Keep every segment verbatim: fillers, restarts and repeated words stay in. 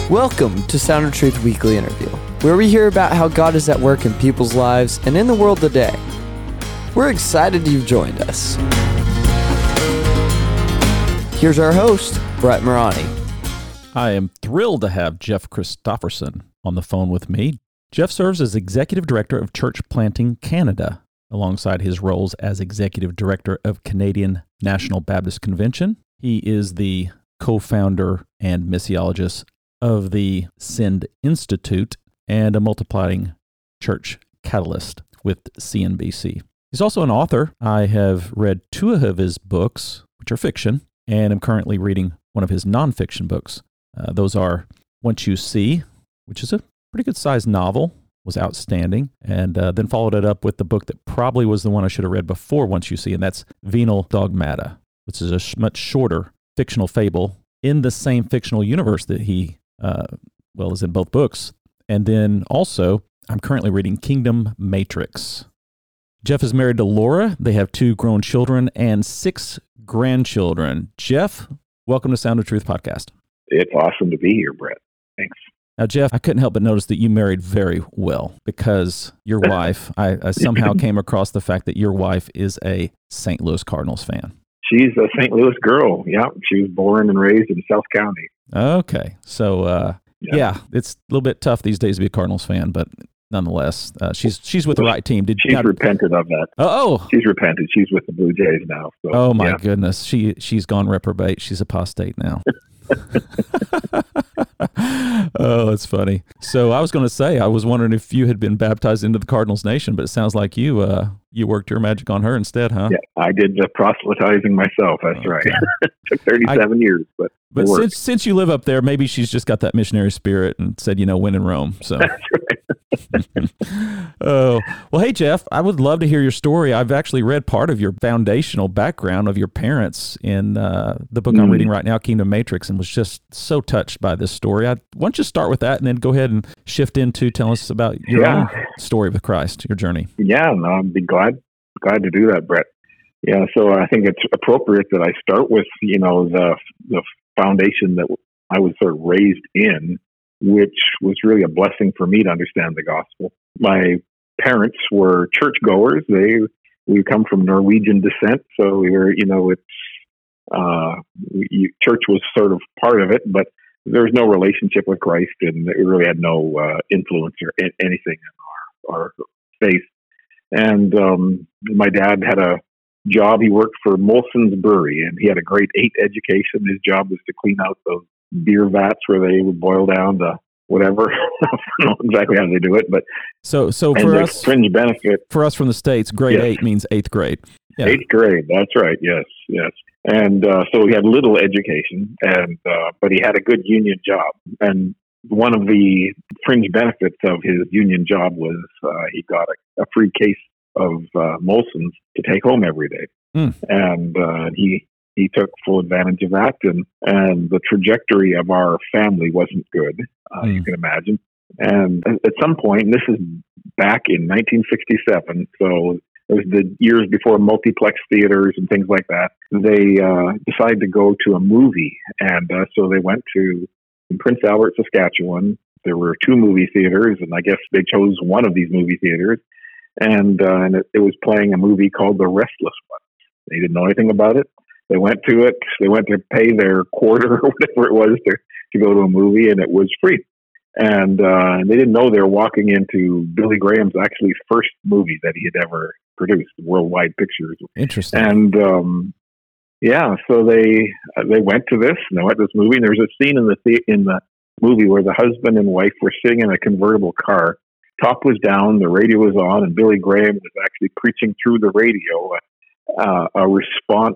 Welcome to Sound of Truth Weekly Interview, where we hear about how God is at work in people's lives and in the world today. We're excited you've joined us. Here's our host, Brett Morani. I am thrilled to have Jeff Christopherson on the phone with me. Jeff serves as Executive Director of Church Planting Canada, alongside his roles as Executive Director of Canadian National Baptist Convention. He is the co-founder and missiologist of the Send Institute and a multiplying church catalyst with C N B C. He's also an author. I have read two of his books, which are fiction, and I'm currently reading one of his nonfiction books. Uh, those are Once You See, which is a pretty good-sized novel, was outstanding, and uh, then followed it up with the book that probably was the one I should have read before Once You See, and that's Venal Dogmata, which is a sh- much shorter fictional fable in the same fictional universe that he Uh, well, is in both books. And then also, I'm currently reading Kingdom Matrix. Jeff is married to Laura. They have two grown children and six grandchildren. Jeff, welcome to Sound of Truth podcast. It's awesome to be here, Brett. Thanks. Now, Jeff, I couldn't help but notice that you married very well because your wife, I, I somehow came across the fact that your wife is a Saint Louis Cardinals fan. She's a Saint Louis girl. Yeah, she was born and raised in South County. Okay, so uh, yeah. yeah, it's a little bit tough these days to be a Cardinals fan, but nonetheless, uh, she's she's with the right team. Did she's not, repented of that? Oh, oh, she's repented. She's with the Blue Jays now. So, oh my yeah. goodness, she she's gone reprobate. She's apostate now. Oh, it's funny. So I was going to say, I was wondering if you had been baptized into the Cardinals Nation, but it sounds like you uh, you worked your magic on her instead, huh? Yeah, I did the proselytizing myself. That's okay. Right. It took thirty-seven I, years, but but since since you live up there, maybe she's just got that missionary spirit and said, you know, when in Rome. So. That's right. Oh, well, hey, Jeff, I would love to hear your story. I've actually read part of your foundational background of your parents in uh, the book mm. I'm reading right now, Kingdom Matrix, and was just so touched by this story. I, why don't you start with that and then go ahead and shift into telling us about your yeah. own story with Christ, your journey. Yeah, no, I'd be glad, glad to do that, Brett. Yeah, so I think it's appropriate that I start with, you know, the the foundation that I was sort of raised in, which was really a blessing for me to understand the gospel. My parents were churchgoers. They we come from Norwegian descent, so we were, you know, it's uh, we, church was sort of part of it, but there was no relationship with Christ, and it really had no uh, influence or anything in our, our faith. And um, my dad had a job. He worked for Molson's Brewery, and he had a grade eight education. His job was to clean out those beer vats where they would boil down to whatever. I don't know exactly how they do it, but so so for us, fringe benefit for us from the States, grade yes. eight means eighth grade. Yeah. Eighth grade, that's right. Yes, yes. And uh, so he had little education, and uh, but he had a good union job. And one of the fringe benefits of his union job was uh, he got a, a free case of uh, Molson's to take home every day, mm. and uh, he. He took full advantage of that, and, and the trajectory of our family wasn't good, uh, mm. you can imagine. And at some point, and this is back in nineteen sixty-seven, so it was the years before multiplex theaters and things like that, they uh, decided to go to a movie. And uh, so they went to in Prince Albert, Saskatchewan. There were two movie theaters, and I guess they chose one of these movie theaters. And, uh, and it, it was playing a movie called The Restless Ones. They didn't know anything about it. They went to it. They went to pay their quarter or whatever it was to, to go to a movie, and it was free. And uh, they didn't know they were walking into Billy Graham's actually first movie that he had ever produced, Worldwide Pictures. Interesting. And um, yeah, so they uh, they went to this, and they went to this movie. And there was a scene in the, the in the movie where the husband and wife were sitting in a convertible car. Top was down, the radio was on, and Billy Graham was actually preaching through the radio. Uh, a response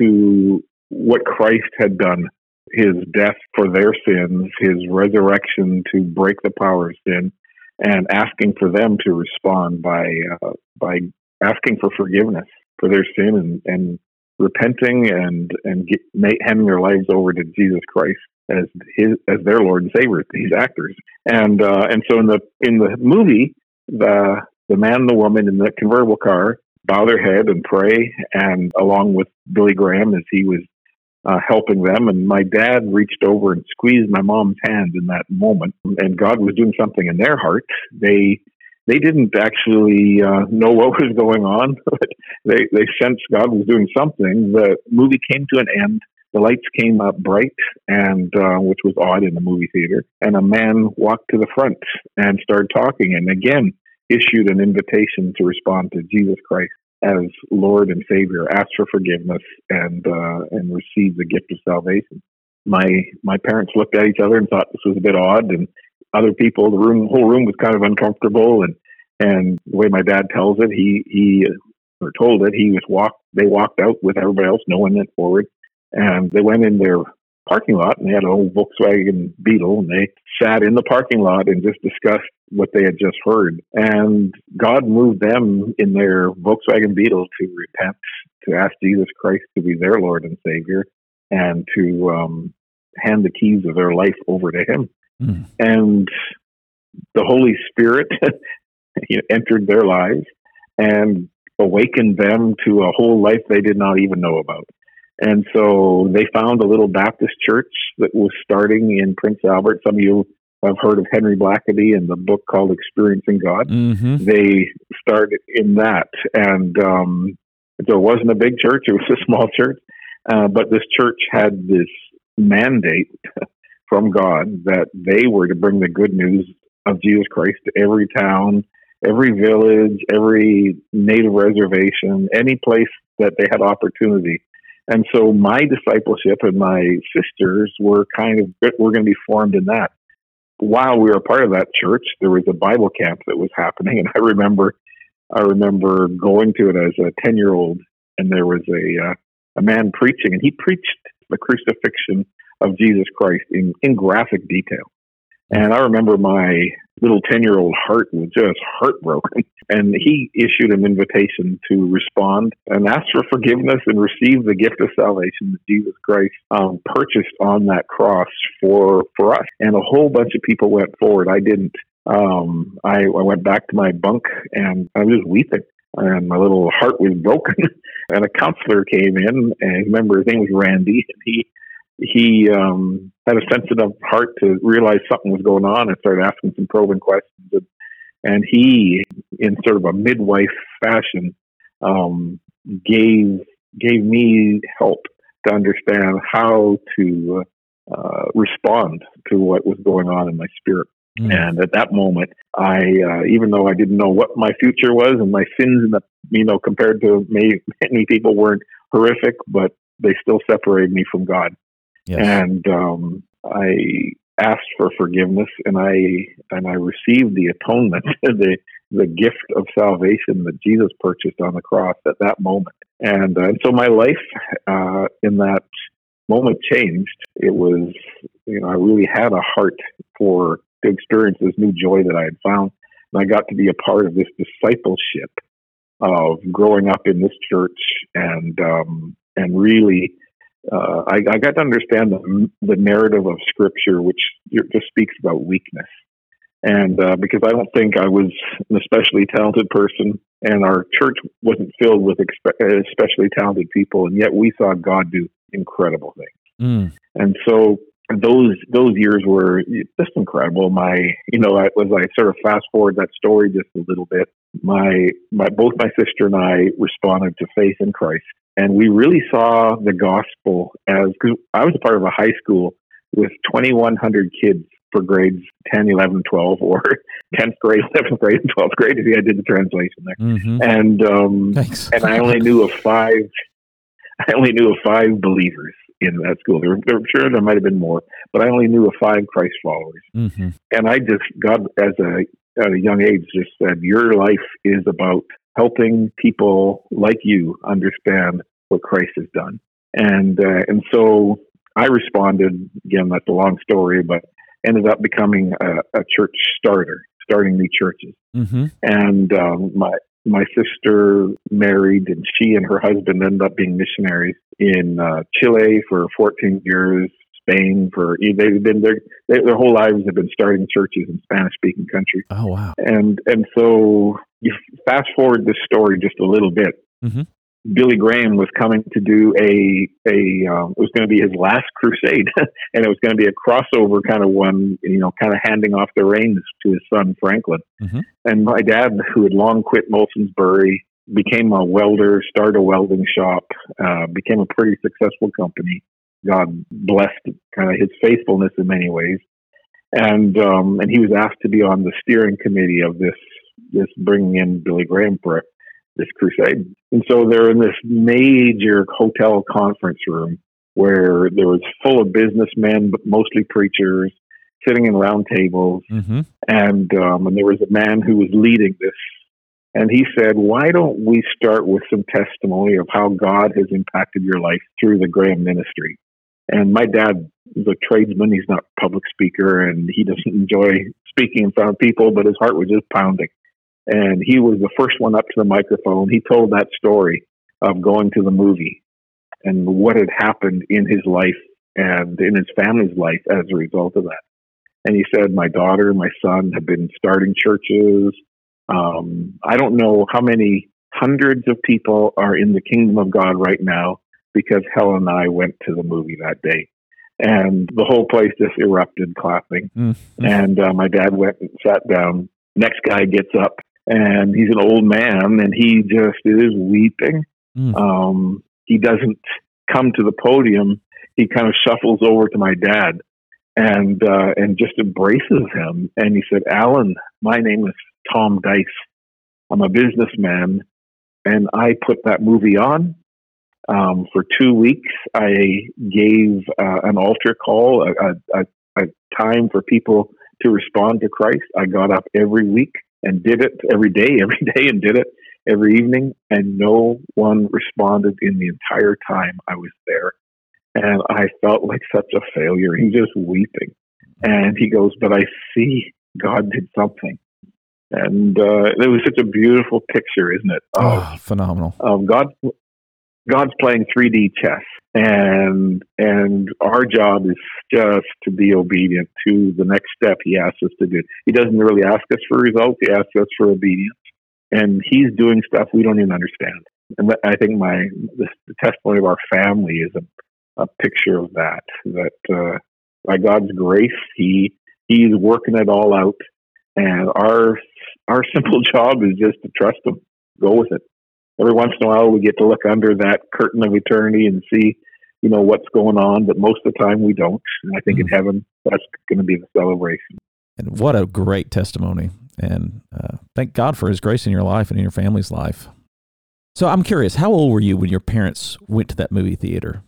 to what Christ had done, his death for their sins, his resurrection to break the power of sin, and asking for them to respond by uh, by asking for forgiveness for their sin and, and repenting and and get, handing their lives over to Jesus Christ as his as their Lord and Savior. These actors, and uh, and so in the in the movie, the the man and the woman in the convertible car bow their head and pray, and along with Billy Graham as he was uh, helping them. And my dad reached over and squeezed my mom's hand in that moment. And God was doing something in their heart. They they didn't actually uh, know what was going on. they they sensed God was doing something. The movie came to an end. The lights came up bright, and uh, which was odd in the movie theater. And a man walked to the front and started talking, and again issued an invitation to respond to Jesus Christ as Lord and Savior, ask for forgiveness, and uh, and receive the gift of salvation. My my parents looked at each other and thought this was a bit odd, and other people, the room, whole room was kind of uncomfortable. And and the way my dad tells it, he he or told it, he was walked. They walked out with everybody else. No one went forward. And they went in their parking lot, and they had an old Volkswagen Beetle, and they sat in the parking lot and just discussed what they had just heard. And God moved them in their Volkswagen Beetle to repent, to ask Jesus Christ to be their Lord and Savior, and to um, hand the keys of their life over to Him. Mm. And the Holy Spirit entered their lives and awakened them to a whole life they did not even know about. And so they found a little Baptist church that was starting in Prince Albert. Some of you have heard of Henry Blackaby and the book called Experiencing God. Mm-hmm. They started in that. And um, so it wasn't a big church. It was a small church. Uh, but this church had this mandate from God that they were to bring the good news of Jesus Christ to every town, every village, every native reservation, any place that they had opportunity. And so my discipleship and my sisters were kind of, were going to be formed in that. While we were part of that church, there was a Bible camp that was happening. And I remember, I remember going to it as a ten-year-old, and there was a, uh, a man preaching, and he preached the crucifixion of Jesus Christ in, in graphic detail. And I remember my little ten-year-old heart was just heartbroken. And he issued an invitation to respond and ask for forgiveness and receive the gift of salvation that Jesus Christ um, purchased on that cross for for us. And a whole bunch of people went forward. I didn't. Um, I, I went back to my bunk, and I was just weeping. And my little heart was broken. And a counselor came in, and I remember his name was Randy, and he He um, had a sensitive heart to realize something was going on and started asking some probing questions. And, and he, in sort of a midwife fashion, um, gave gave me help to understand how to uh, respond to what was going on in my spirit. Mm. And at that moment, I, uh, even though I didn't know what my future was, and my sins, in the, you know, compared to many, many people weren't horrific, but they still separated me from God. Yes. And um, I asked for forgiveness, and I and I received the atonement, the the gift of salvation that Jesus purchased on the cross at that moment. And, uh, and so my life uh, in that moment changed. It was, you know, I really had a heart for to experience this new joy that I had found, and I got to be a part of this discipleship of growing up in this church, and um, and really. Uh, I, I got to understand the, the narrative of Scripture, which just speaks about weakness. And uh, because I don't think I was an especially talented person, and our church wasn't filled with expe- especially talented people, and yet we saw God do incredible things. Mm. And so those those years were just incredible. My, you know, as I sort of fast forward that story just a little bit, my my both my sister and I responded to faith in Christ. And we really saw the gospel as, because I was a part of a high school with twenty-one hundred kids for grades ten, eleven, twelve, or tenth grade, eleventh grade, and twelfth grade. I did the translation there. Mm-hmm. And um, and I only knew of five, I only knew of five believers in that school. There, there, sure, there might have been more, but I only knew of five Christ followers. Mm-hmm. And I just, God, as a, at a young age, just said, your life is about helping people like you understand what Christ has done. And uh, and so I responded, again, that's a long story, but ended up becoming a, a church starter, starting new churches. Mm-hmm. And um, my my sister married, and she and her husband ended up being missionaries in uh, Chile for fourteen years, Spain for, they've been their, their whole lives have been starting churches in Spanish-speaking countries. Oh, wow. And, and so you fast forward this story just a little bit. Mm-hmm. Billy Graham was coming to do a a um, it was going to be his last crusade, and it was going to be a crossover kind of one, you know, kind of handing off the reins to his son Franklin. Mm-hmm. And my dad, who had long quit Molsonsbury, became a welder, started a welding shop, uh, became a pretty successful company. God blessed kind of his faithfulness in many ways, and um, and he was asked to be on the steering committee of this this bringing in Billy Graham for this crusade. And so they're in this major hotel conference room where there was full of businessmen, but mostly preachers, sitting in round tables. Mm-hmm. And, um, and there was a man who was leading this. And he said, why don't we start with some testimony of how God has impacted your life through the Graham ministry? And my dad is a tradesman. He's not a public speaker, and he doesn't enjoy speaking in front of people, but his heart was just pounding. And he was the first one up to the microphone. He told that story of going to the movie and what had happened in his life and in his family's life as a result of that. And he said, my daughter and my son have been starting churches. Um, I don't know how many hundreds of people are in the kingdom of God right now because Helen and I went to the movie that day. And the whole place just erupted clapping. Mm-hmm. And uh, my dad went and sat down. Next guy gets up. And he's an old man, and he just is weeping. Mm. Um, he doesn't come to the podium. He kind of shuffles over to my dad and uh, and just embraces him. And he said, Alan, my name is Tom Dice. I'm a businessman, and I put that movie on. Um, for two weeks, I gave uh, an altar call, a, a, a time for people to respond to Christ. I got up every week and did it every day, every day, and did it every evening. And no one responded in the entire time I was there. And I felt like such a failure. He's just weeping. And he goes, but I see God did something. And uh, it was such a beautiful picture, isn't it? Of, oh, phenomenal. Of God, God's playing three D chess. And and our job is just to be obedient to the next step he asks us to do. He doesn't really ask us for results. He asks us for obedience. And he's doing stuff we don't even understand. And I think my the, the testimony of our family is a, a picture of that, that uh, by God's grace, he he's working it all out. And our our simple job is just to trust him, go with it. Every once in a while, we get to look under that curtain of eternity and see, you know, what's going on. But most of the time, we don't. And I think mm-hmm. in heaven, that's going to be the celebration. And what a great testimony. And uh, thank God for his grace in your life and in your family's life. So I'm curious, how old were you when your parents went to that movie theater?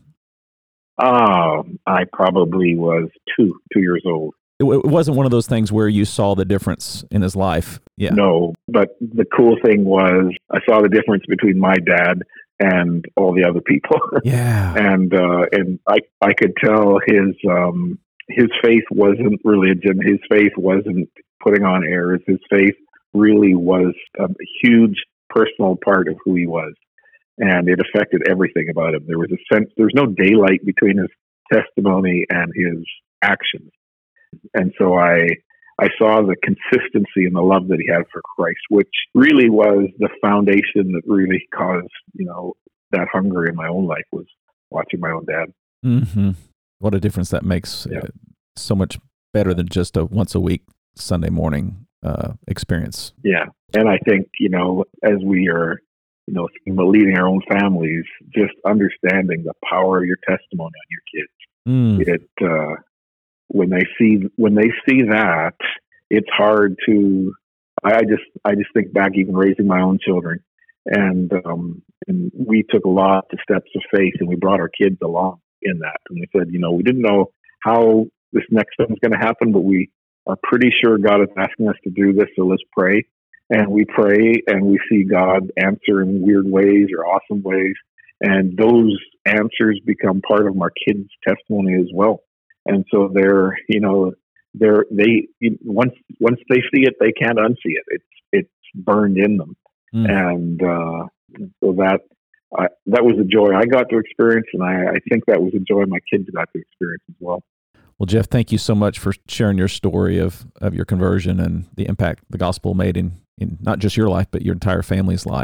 Um, I probably was two, two years old. It, it wasn't one of those things where you saw the difference in his life. Yeah. No, but the cool thing was I saw the difference between my dad and all the other people. Yeah. and uh, and I I could tell his um, his faith wasn't religion. His faith wasn't putting on airs. His faith really was a huge personal part of who he was. And it affected everything about him. There was a sense, there was no daylight between his testimony and his actions. And so I I saw the consistency and the love that he had for Christ, which really was the foundation that really caused, you know, that hunger in my own life, was watching my own dad. Mm-hmm. What a difference that makes. Yeah. Uh, so much better than just a once a week Sunday morning uh, experience. Yeah. And I think, you know, as we are, you know, thinking about leading our own families, just understanding the power of your testimony on your kids. Mm. It, uh, when they see, when they see that, it's hard to, I just, I just think back even raising my own children, and, um, and we took a lot of steps of faith, and we brought our kids along in that. And we said, you know, we didn't know how this next thing is going to happen, but we are pretty sure God is asking us to do this. So let's pray. And we pray, and we see God answer in weird ways or awesome ways. And those answers become part of our kids' testimony as well. And so they're, you know, they're, they, once, once they see it, they can't unsee it. It's, it's burned in them. Mm. And, uh, so that, I, that was a joy I got to experience. And I, I think that was a joy my kids got to experience as well. Well, Jeff, thank you so much for sharing your story of, of your conversion and the impact the gospel made in, in not just your life, but your entire family's life.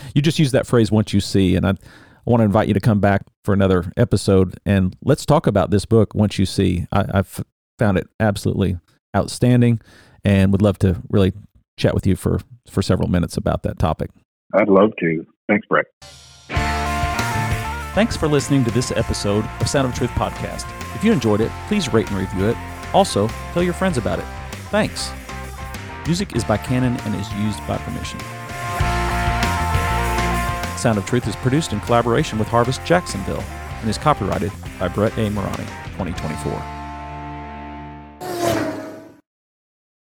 you just used that phrase, once you see, and I, I want to invite you to come back for another episode, and let's talk about this book, Once You See. I, I've found it absolutely outstanding, and would love to really chat with you for, for several minutes about that topic. I'd love to. Thanks, Brett. Thanks for listening to this episode of Sound of Truth Podcast. If you enjoyed it, please rate and review it. Also, tell your friends about it. Thanks. Music is by Canon and is used by permission. Sound of Truth is produced in collaboration with Harvest Jacksonville and is copyrighted by Brett A. Morani, twenty twenty-four.